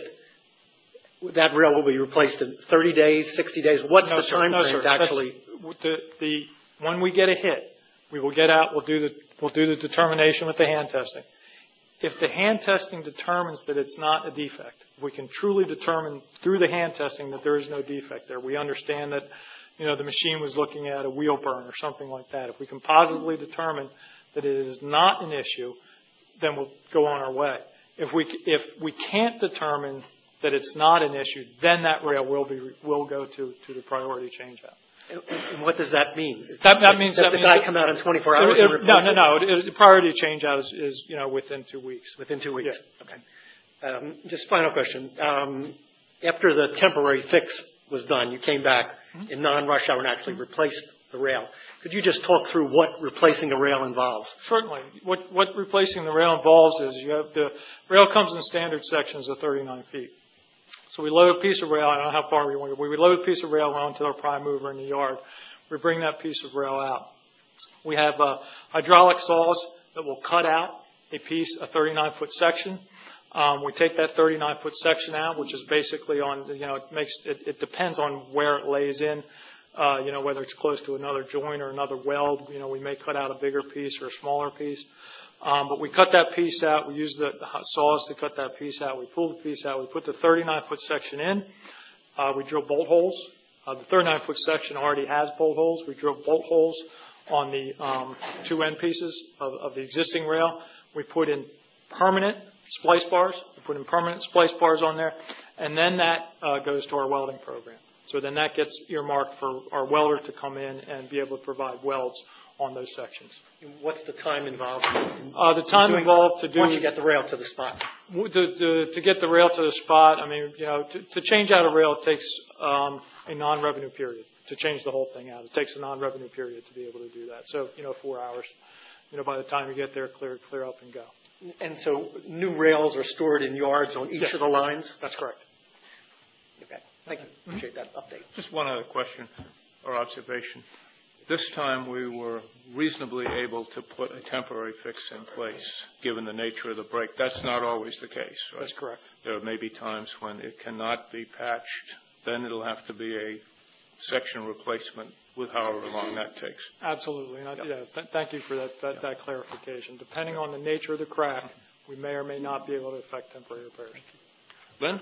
that rail will be replaced in thirty days, sixty days. What's No, the sir. time No, frame sir. to actually? That's, the, the, when we get a hit, we will get out, we'll do the, we'll do the determination with the hand testing. If the hand testing determines that it's not a defect, we can truly determine through the hand testing that there is no defect there. We understand that, you know, the machine was looking at a wheel burn or something like that. If we can positively determine that it is not an issue, then we'll go on our way. If we, if we can't determine that it's not an issue, then that rail will be, will go to, to the priority change out. And, and what does that mean? Is That, that means does that the means guy that- come out in twenty-four hours it, and it, replace no, it? no, no. It, it, priority change out is, is, you know, within two weeks. Within two weeks. Yeah. Okay. Um, just final question. Um, after the temporary fix was done, you came back mm-hmm. in non-rush hour and actually replaced the rail. Could you just talk through what replacing a rail involves? Certainly. What, what replacing the rail involves is you have the rail comes in standard sections of thirty-nine feet. So we load a piece of rail. I don't know how far we want to go. We load a piece of rail onto our prime mover in the yard. We bring that piece of rail out. We have uh, hydraulic saws that will cut out a piece, a thirty-nine foot section. Um, we take that thirty-nine foot section out, which is basically on, you know, it makes, it, it depends on where it lays in, uh, you know, whether it's close to another joint or another weld. You know, we may cut out a bigger piece or a smaller piece. Um, but we cut that piece out. We use the, the saws to cut that piece out. We pull the piece out. We put the thirty-nine foot section in. Uh, we drill bolt holes. Uh, the thirty-nine foot section already has bolt holes. We drill bolt holes on the um, two end pieces of, of the existing rail. We put in permanent splice bars. We put in permanent splice bars on there. And then that uh, goes to our welding program. So then that gets earmarked for our welder to come in and be able to provide welds on those sections. And what's the time involved? Uh, the time doing, involved to do... Once you get the rail to the spot. To, to, to get the rail to the spot, I mean, you know, to, to change out a rail, it takes um, a non-revenue period to change the whole thing out. It takes a non-revenue period to be able to do that. So, you know, four hours. You know, by the time you get there, clear, clear up and go. And so new rails are stored in yards on each Yes. of the lines? That's correct. Okay. Thank you. Appreciate that update. Just one other question or observation. This time we were reasonably able to put a temporary fix in place, given the nature of the break. That's not always the case, right? That's correct. There may be times when it cannot be patched. Then it'll have to be a section replacement with however long that takes. Absolutely. And I, Yep. yeah, th- thank you for that, that, Yep. that clarification. Depending on the nature of the crack, we may or may not be able to effect temporary repairs. Lynn?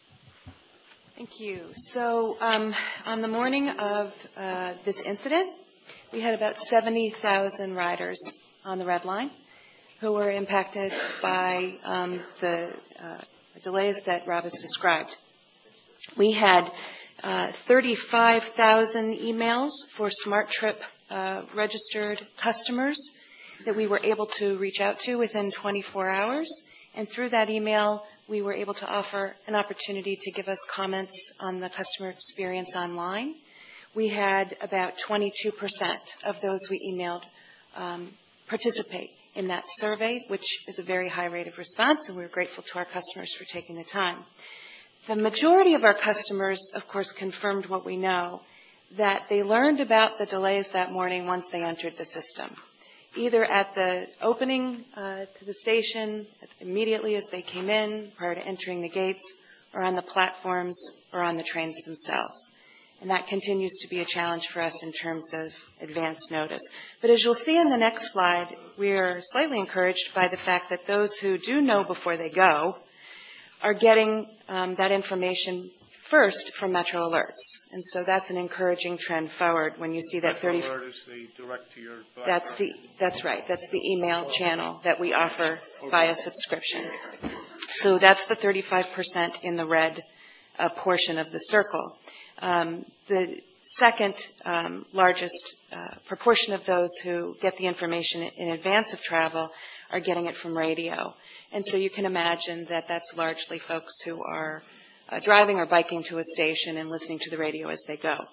Thank you. So um, on the morning of uh, this incident, we had about seventy thousand riders on the Red Line who were impacted by um, the uh, delays that Rob has described. We had uh, thirty-five thousand emails for Smart Trip uh, registered customers that we were able to reach out to within twenty-four hours. And through that email, we were able to offer an opportunity to give us comments on the customer experience online. We had about twenty-two percent of those we emailed um, participate in that survey, which is a very high rate of response, and we're grateful to our customers for taking the time. The majority of our customers, of course, confirmed what we know, that they learned about the delays that morning once they entered the system, either at the opening uh, to the station, immediately as they came in, prior to entering the gates, or on the platforms, or on the trains themselves. And that continues to be a challenge for us in terms of advance notice. But as you'll see in the next slide, we are slightly encouraged by the fact that those who do know before they go are getting um, that information first from Metro Alerts. And so that's an encouraging trend forward when you see that thirty... Metro Alert is the direct to your... That's the, that's right. That's the email channel that we offer via subscription. So that's the thirty-five percent in the red uh, portion of the circle. Um, the second um, largest uh, proportion of those who get the information in advance of travel are getting it from radio. And so you can imagine that that's largely folks who are uh, driving or biking to a station and listening to the radio as they go.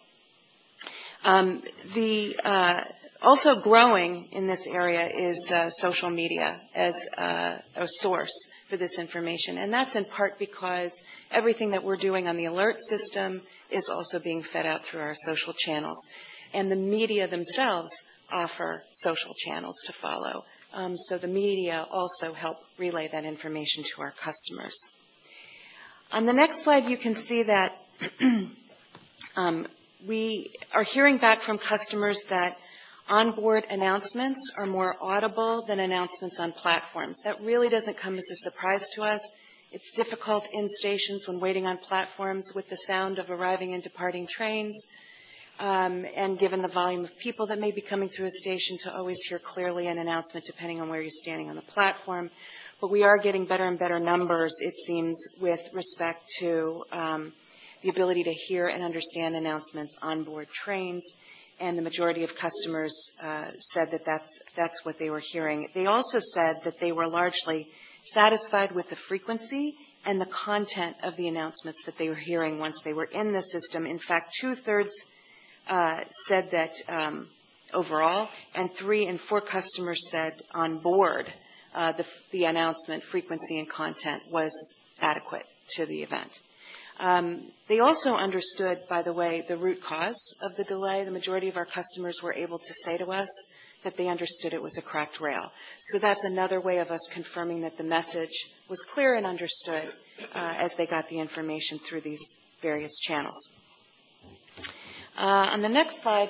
Um, the uh, also growing in this area is uh, social media as uh, a source for this information, and that's in part because everything that we're doing on the alert system is also being fed out through our social channels, and the media themselves offer social channels to follow. Um, so the media also help relay that information to our customers. On the next slide, you can see that um, we are hearing back from customers that onboard announcements are more audible than announcements on platforms. That really doesn't come as a surprise to us. It's difficult in stations when waiting on platforms with the sound of arriving and departing trains, um, and given the volume of people that may be coming through a station, to always hear clearly an announcement depending on where you're standing on the platform. But we are getting better and better numbers, it seems, with respect to um, the ability to hear and understand announcements on board trains, and the majority of customers uh, said that that's, that's what they were hearing. They also said that they were largely satisfied with the frequency and the content of the announcements that they were hearing once they were in the system. In fact, two-thirds uh, said that um, overall, and three and four customers said on board uh, the, the announcement frequency and content was adequate to the event. Um, they also understood, by the way, the root cause of the delay. The majority of our customers were able to say to us that they understood it was a cracked rail. So that's another way of us confirming that the message was clear and understood uh, as they got the information through these various channels. Uh, on the next slide,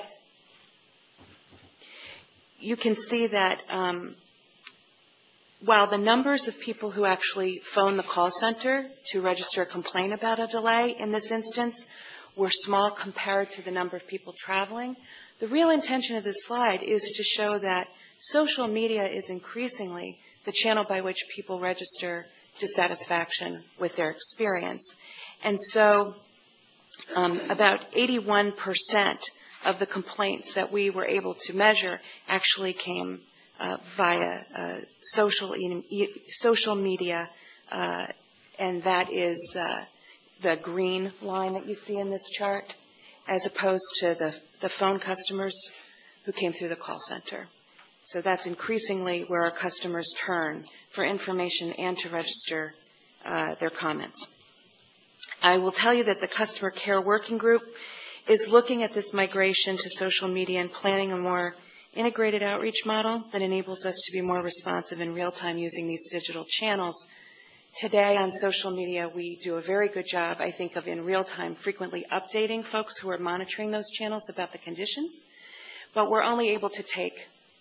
you can see that um, while the numbers of people who actually phone the call center to register a complaint about a delay in this instance were small compared to the number of people traveling, the real intention of this slide is to show that social media is increasingly the channel by which people register dissatisfaction with their experience. And so um, about eighty-one percent of the complaints that we were able to measure actually came Uh, via uh, social, e social media, uh, and that is uh, the green line that you see in this chart, as opposed to the, the phone customers who came through the call center. So that's increasingly where our customers turn for information and to register uh, their comments. I will tell you that the Customer Care Working Group is looking at this migration to social media and planning a more integrated outreach model that enables us to be more responsive in real time using these digital channels. Today on social media, we do a very good job, I think, of in real time frequently updating folks who are monitoring those channels about the conditions. But we're only able to take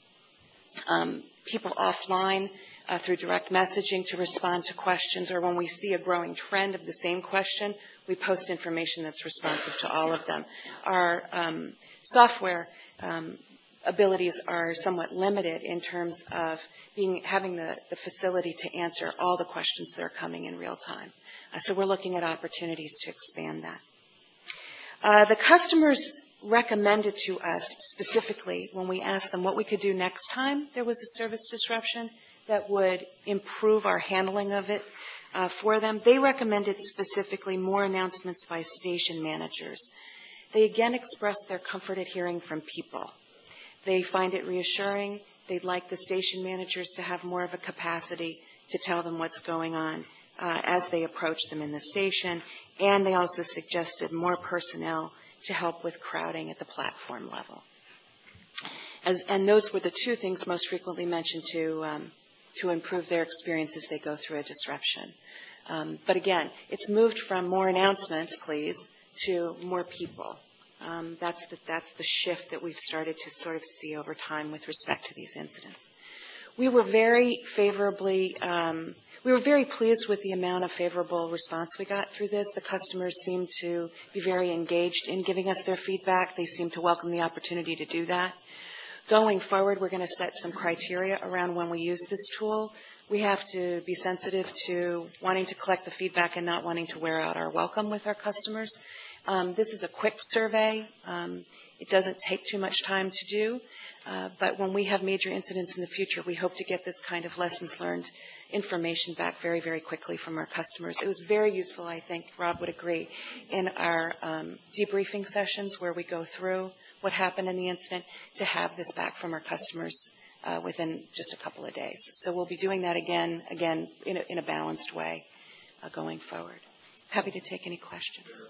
um, people offline uh, through direct messaging to respond to questions, or when we see a growing trend of the same question, we post information that's responsive to all of them. Our um, software um, abilities are somewhat limited in terms of being having the, the facility to answer all the questions that are coming in real time. Uh, so we're looking at opportunities to expand that. Uh, the customers recommended to us specifically when we asked them what we could do next time there was a service disruption that would improve our handling of it uh, for them. They recommended specifically more announcements by station managers. They again expressed their comfort at hearing from people. They find it reassuring. They'd like the station managers to have more of a capacity to tell them what's going on uh, as they approach them in the station. And they also suggested more personnel to help with crowding at the platform level. As, and those were the two things most frequently mentioned to, um, to improve their experience as they go through a disruption. Um, but again, it's moved from more announcements, please, to more people. Um, that's, the, that's the shift that we've started to sort of see over time with respect to these incidents. We were very favorably, um, we were very pleased with the amount of favorable response we got through this. The customers seemed to be very engaged in giving us their feedback. They seemed to welcome the opportunity to do that. Going forward, we're going to set some criteria around when we use this tool. We have to be sensitive to wanting to collect the feedback and not wanting to wear out our welcome with our customers. Um, This is a quick survey. Um, It doesn't take too much time to do, uh, but when we have major incidents in the future, we hope to get this kind of lessons learned information back very, very quickly from our customers. It was very useful, I think, Rob would agree, in our um, debriefing sessions where we go through what happened in the incident, to have this back from our customers uh, within just a couple of days. So we'll be doing that again, again, in a, in a balanced way uh, going forward. Happy to take any questions.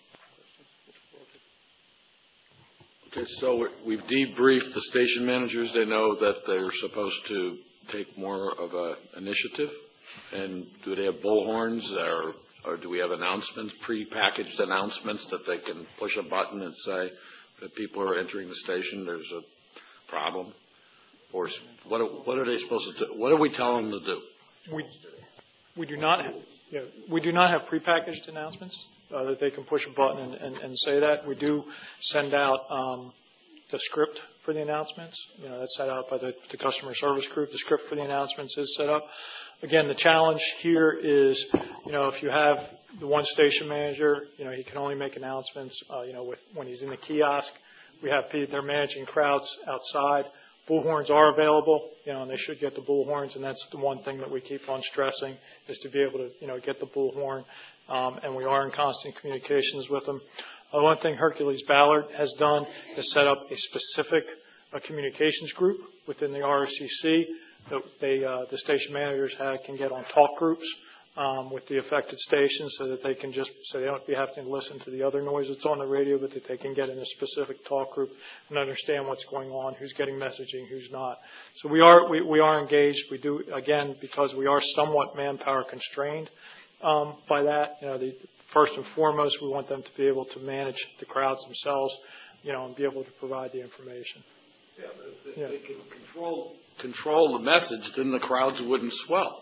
Okay, so we've debriefed the station managers. They know that they're supposed to take more of an initiative. And do they have bullhorns, or, or do we have announcements, pre-packaged announcements that they can push a button and say that people are entering the station, there's a problem? Or what, are- what are they supposed to do? What do we tell them to do? We, we do not, have- you know, we do not have prepackaged announcements uh, that they can push a button and, and, and say that. We do send out um, the script for the announcements. You know, that's set out by the, the customer service group. The script for the announcements is set up. Again, the challenge here is, you know, if you have the one station manager, you know, he can only make announcements, uh, you know, with, when he's in the kiosk. We have people, they're managing crowds outside. Bullhorns are available, you know, and they should get the bullhorns, and that's the one thing that we keep on stressing, is to be able to, you know, get the bullhorn, um, and we are in constant communications with them. Uh, one thing Hercules Ballard has done is set up a specific uh, communications group within the R O C C that they, uh, the station managers have, can get on talk groups um, with the affected stations, so that they can just, so they don't be having to listen to the other noise that's on the radio, but that they can get in a specific talk group and understand what's going on, who's getting messaging, who's not. So we are, we, we are engaged. We do, again, because we are somewhat manpower constrained um, by that, you know, the, first and foremost, we want them to be able to manage the crowds themselves, you know, and be able to provide the information. Yeah, but if Yeah. they can control, control the message, then the crowds wouldn't swell.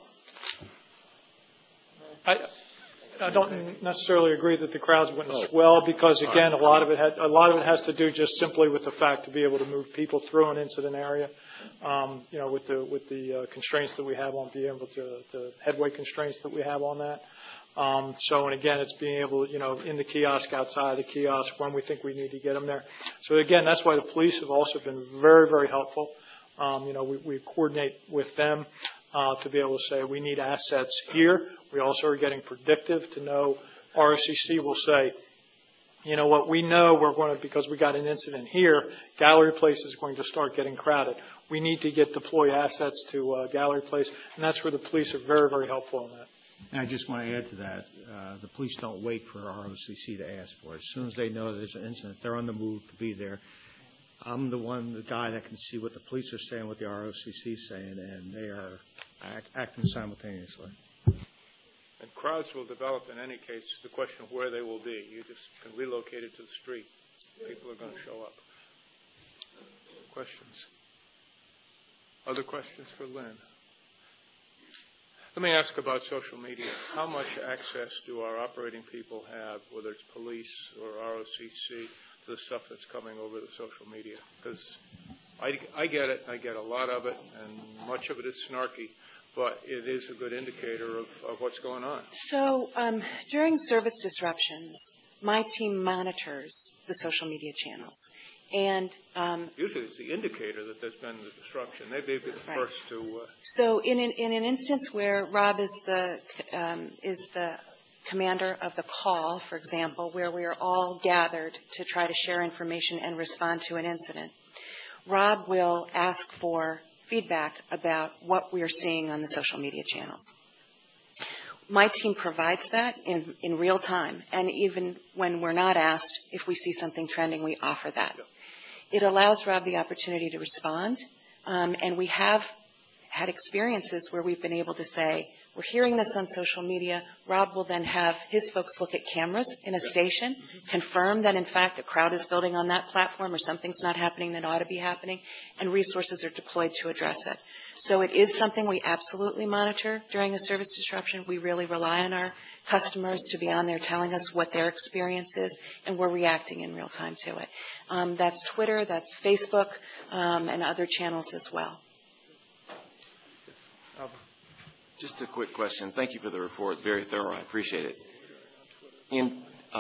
I, I don't necessarily agree that the crowds wouldn't Oh. swell, because again, a lot of it had, a lot of it has to do just simply with the fact to be able to move people through an incident area. Um, you know, with the with the uh, constraints that we have on being able to, the headway constraints that we have on that. Um, so, and again, it's being able, you know, in the kiosk, outside the kiosk, when we think we need to get them there. So again, that's why the police have also been very, very helpful. Um, you know, we, we coordinate with them uh, to be able to say we need assets here. We also are getting predictive to know. R O C C will say, you know what, we know we're going to, because we got an incident here, Gallery Place is going to start getting crowded. We need to get deploy assets to uh, Gallery Place, and that's where the police are very, very helpful in that. And I just want to add to that, uh, the police don't wait for R O C C to ask for it. As soon as they know there's an incident, they're on the move to be there. I'm the one, the guy that can see what the police are saying, what the R O C C is saying, and they are act, acting simultaneously. And crowds will develop in any case. The question of where they will be. You just can relocate it to the street. People are going to show up. Questions? Other questions for Lynn? Let me ask about social media. How much access do our operating people have, whether it's police or R O C C, to the stuff that's coming over the social media? Because I, I get it. I get a lot of it, and much of it is snarky. But it is a good indicator of, of what's going on. So um, during service disruptions, my team monitors the social media channels. And um, usually it's the indicator that there's been the disruption. They may be the right. first to. Uh, so in an, in an instance where Rob is the um, is the commander of the call, for example, where we are all gathered to try to share information and respond to an incident, Rob will ask for feedback about what we are seeing on the social media channels. My team provides that in, in real time, and even when we're not asked, if we see something trending, we offer that. It allows Rob the opportunity to respond, um, and we have had experiences where we've been able to say, we're hearing this on social media. Rob will then have his folks look at cameras in a station, confirm that, in fact, a crowd is building on that platform or something's not happening that ought to be happening, and resources are deployed to address it. So it is something we absolutely monitor during a service disruption. We really rely on our customers to be on there telling us what their experience is, and we're reacting in real time to it. Um, that's Twitter, that's Facebook, um, and other channels as well. Just a quick question. Thank you for the report. Very thorough. I appreciate it. In, uh,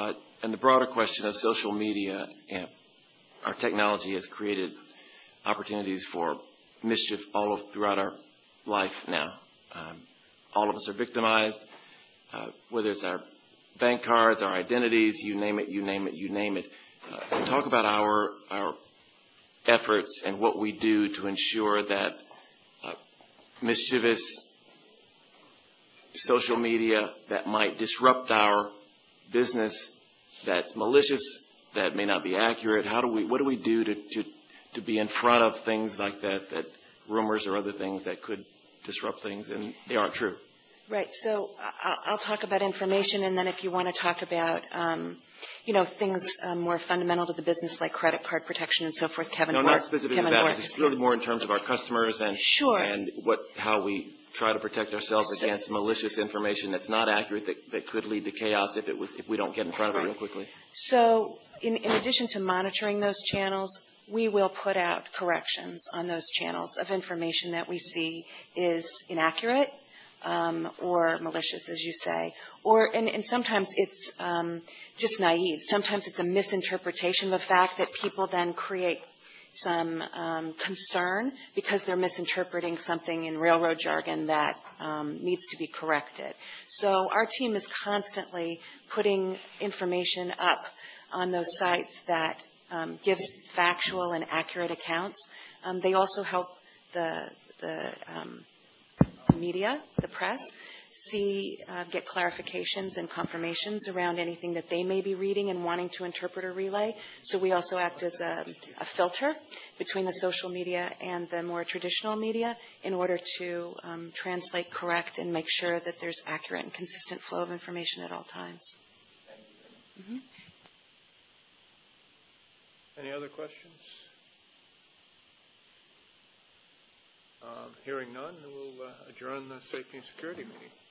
and the broader question of social media, and our technology has created opportunities for mischief all of, throughout our life now. Um, all of us are victimized, uh, whether it's our bank cards, our identities, you name it, you name it, you name it. Uh, talk about our our efforts and what we do to ensure that uh, mischievous social media that might disrupt our business, that's malicious, that may not be accurate. How do we? What do we do to to to be in front of things like that, that rumors or other things that could disrupt things and they aren't true? Right. So I'll, I'll talk about information, and then if you want to talk about, um, you know, things um, more fundamental to the business like credit card protection and so forth, Kevin. No, Bork, not specifically Kevin that, Bork but it's is really here. more in terms of our customers and Sure. and what how we try to protect ourselves So- against malicious information that's not accurate that, that could lead to chaos if it was if we don't get in front of it Right. real quickly. So in, in addition to monitoring those channels, we will put out corrections on those channels of information that we see is inaccurate um, or malicious, as you say. Or, and, and sometimes it's um, just naive. Sometimes it's a misinterpretation of the fact that people then create some um, concern because they're misinterpreting something in railroad jargon that um, needs to be corrected. So our team is constantly putting information up on those sites that um, gives factual and accurate accounts. Um, they also help the, the um, media, the press, see, uh, get clarifications and confirmations around anything that they may be reading and wanting to interpret or relay. So we also act as a, a filter between the social media and the more traditional media in order to um, translate, correct, and make sure that there's accurate and consistent flow of information at all times. Mm-hmm. Any other questions? Um, hearing none, we'll uh, adjourn the Safety and Security meeting.